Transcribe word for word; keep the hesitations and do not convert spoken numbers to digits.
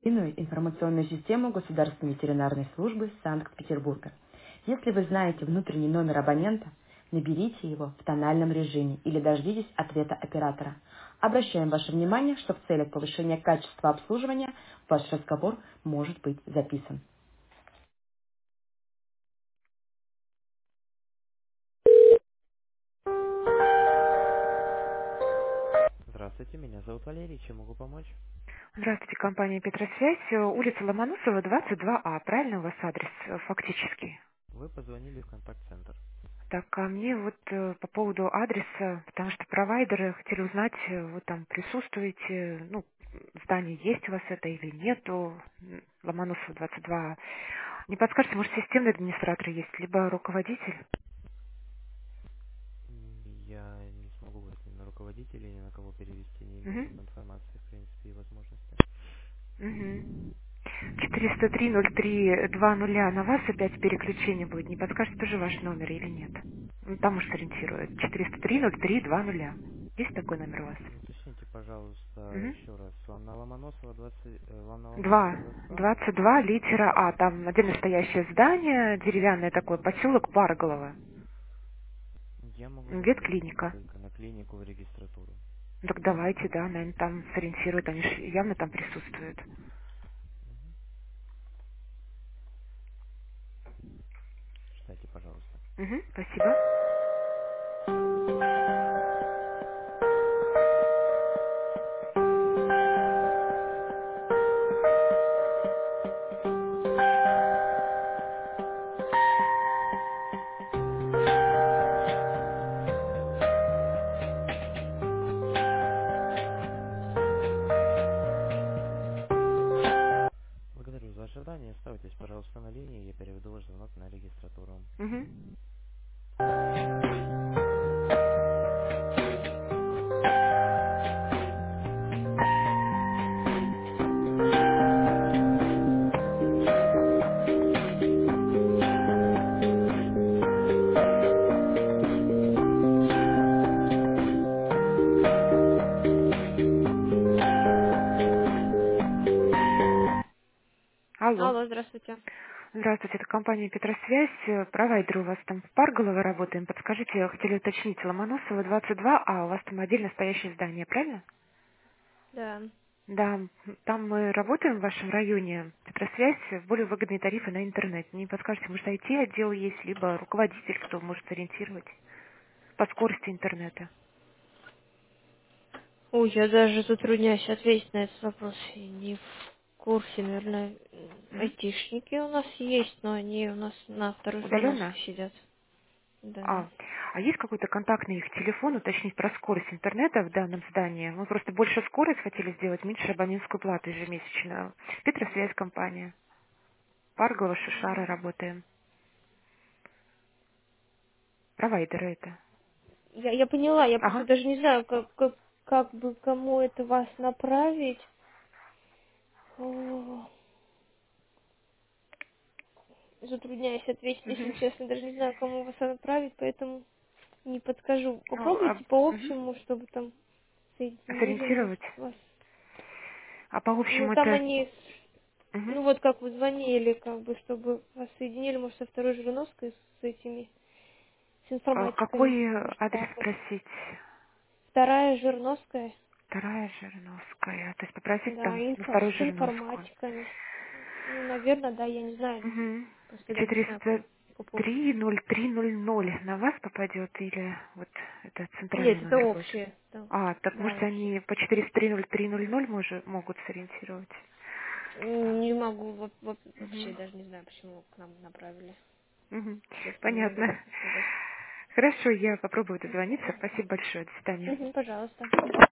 Иную информационную систему Государственной ветеринарной службы Санкт-Петербурга. Если вы знаете внутренний номер абонента, наберите его в тональном режиме или дождитесь ответа оператора. Обращаем ваше внимание, что в целях повышения качества обслуживания ваш разговор может быть записан. Здравствуйте, меня зовут Валерий, чем могу помочь? Здравствуйте, компания Петросвязь, э, улица Ломоносова, двадцать два А, правильно у вас адрес э, фактически? Вы позвонили в контакт-центр. Так, а мне вот э, по поводу адреса, потому что провайдеры хотели узнать, э, вы там присутствуете, ну, здание есть у вас это или нету, М, Ломоносова, двадцать два А. Не подскажете, может, системный администратор есть, либо руководитель? М, Я не смогу вас ни на руководителя, ни на кого перевести, не имею Угу. такой информации, в принципе, и возможности. Угу. четыреста три ноль три два нуля на вас опять переключение будет. Не подскажете, тоже ваш номер или нет? Ну, там уж сориентирует. четыреста три ноль три два нуля. Есть такой номер у вас? Ну, уточните, пожалуйста, Угу. еще раз. Вам на Ломоносова двадцать, э, вам на Ломоносова Два. двадцать два? двадцать два литера А. Там отдельно стоящее здание, деревянное такое, поселок Парголово. Я могу направить Ветклиника. только на клинику в регистратуру. Ну, так давайте, да, наверное, там сориентируют, они ж явно там присутствуют. Ждайте, пожалуйста. Угу, спасибо. Благодарю за ожидание. Оставайтесь, пожалуйста, на линии. Я переведу ваш звонок на регистратуру. Угу. Алло. Алло, здравствуйте. Здравствуйте, это компания Петросвязь. Э, Провайдер у вас там в Парголово работаем. Подскажите, хотели уточнить, Ломоносова двадцать два, а у вас там отдельно стоящее здание, правильно? Да. Да, м, там мы работаем в вашем районе. Петросвязь, э, более выгодные тарифы на интернет. Не подскажете, может, ай ти-отдел есть, либо руководитель, кто может ориентировать по скорости интернета? Ой, я даже затрудняюсь ответить на этот вопрос. Я не в курсе, наверное, м, Мгм. айтишники у нас есть, но они у нас на второй Удаленно? журноске сидят. Да. А, а есть какой-то контактный их телефон, уточнить про скорость интернета в данном здании? Мы просто больше скорость хотели сделать, меньше абонентскую плату ежемесячную. Петросвязь компания. Паргола, Шишара работаем. Провайдеры это. Я, я поняла, я просто Ага. даже не знаю, как, как, как бы кому это вас направить. О, затрудняюсь ответить, если Мгм. честно. Даже не знаю, кому вас направить, поэтому не подскажу. Ну, а, Попробуйте по мгм. общему, чтобы там соединили, может, Сориентировать. вас. А по Ну, общему там это... они, Мгм. ну вот как вы звонили, как бы, чтобы вас соединили, может, со второй Жириновской, с этими, с А информатиками, какой э, может, адрес так вот. спросить? Вторая Жирновская, Вторая Жириновская. То есть попросить да, там на инфо, вторую с Жириновскую. информатиками. Ну, наверное, да, я не знаю, Угу. просто даже не знаю, четыреста кому по поводу. три ноль три ноль ноль на вас попадет или вот это центральный Нет, это номер будет? общее, да, А, так да, может общее. они по четыреста три ноль три ноль ноль може- могут сориентировать? М, Не могу, во- во- вообще Угу. даже не знаю, почему к нам направили. Угу. Честно, не могу Понятно. точно сказать. Хорошо, я попробую дозвониться. Спасибо большое. До свидания. Мгм, пожалуйста.